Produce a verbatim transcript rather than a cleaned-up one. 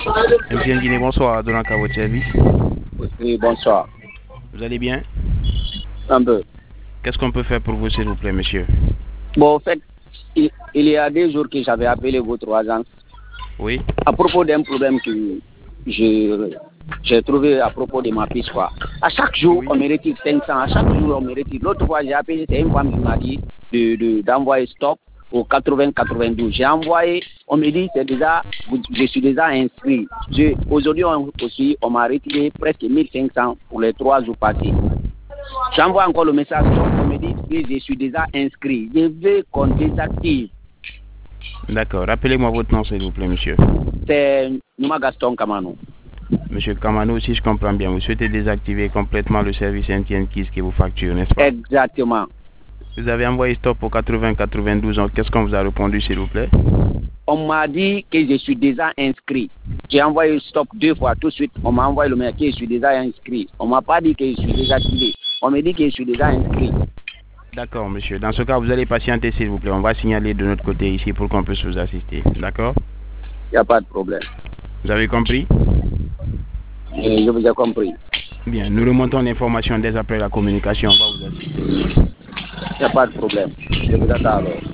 M C N Guinée, bonsoir, Donald à votre service. Oui, bonsoir. Vous allez bien? Un peu. Qu'est-ce qu'on peut faire pour vous, s'il vous plaît, monsieur? Bon, en fait, il, il y a des jours que j'avais appelé votre agence. Oui. À propos d'un problème que j'ai trouvé à propos de ma piste, quoi. À chaque jour, oui. On me retire cinq cents. À chaque jour, on me retire. L'autre fois, j'ai appelé, c'est une femme qui m'a dit d'envoyer de, de, stop au quatre-vingts quatre-vingt-douze. J'ai envoyé, on me dit, c'est déjà, je suis déjà inscrit. Aujourd'hui aussi, on m'a retiré presque mille cinq cents pour les trois jours passés. J'envoie encore le message, on me dit que je suis déjà inscrit. Je veux qu'on désactive. D'accord. Rappelez-moi votre nom, s'il vous plaît, monsieur. C'est Nouma Gaston Kamano. Monsieur Kamano, si je comprends bien, vous souhaitez désactiver complètement le service M T N Kiss qui vous facture, n'est-ce pas? Exactement. Vous avez envoyé stop au quatre-vingts quatre-vingt-douze. Qu'est-ce qu'on vous a répondu, s'il vous plaît? On m'a dit que je suis déjà inscrit. J'ai envoyé stop deux fois. Tout de suite, on m'a envoyé le mail que je suis déjà inscrit. On ne m'a pas dit que je suis déjà activé. On me dit que je suis déjà inscrit. D'accord, monsieur. Dans ce cas, vous allez patienter, s'il vous plaît. On va signaler de notre côté ici pour qu'on puisse vous assister. D'accord? Il n'y a pas de problème. Vous avez compris? Je, je vous ai compris. Bien, nous remontons l'information dès après la communication. On va vous assister. Il n'y a pas de problème. Je vous attends alors.